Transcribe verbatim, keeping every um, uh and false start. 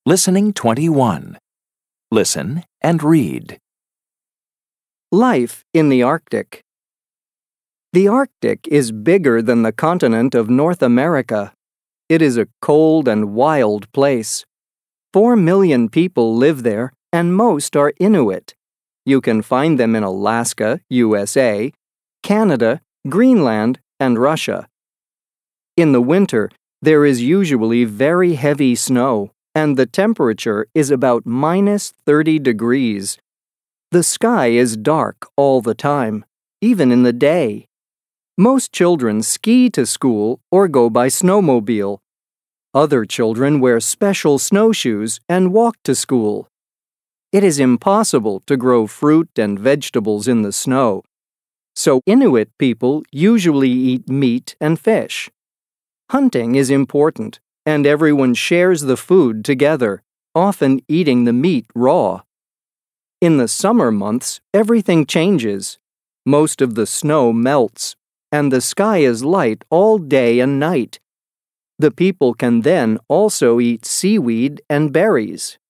Listening twenty-one. Listen and read. Life in the Arctic. The Arctic is bigger than the continent of North America. It is a cold and wild place. Four million people live there, and most are Inuit. You can find them in Alaska, U S A, Canada, Greenland, and Russia. In the winter, there is usually very heavy snow, and the temperature is about minus thirty degrees. The sky is dark all the time, even in the day. Most children ski to school or go by snowmobile. Other children wear special snowshoes and walk to school. It is impossible to grow fruit and vegetables in the snow, so Inuit people usually eat meat and fish. Hunting is important, and everyone shares the food together, often eating the meat raw. In the summer months, everything changes. Most of the snow melts, and the sky is light all day and night. The people can then also eat seaweed and berries.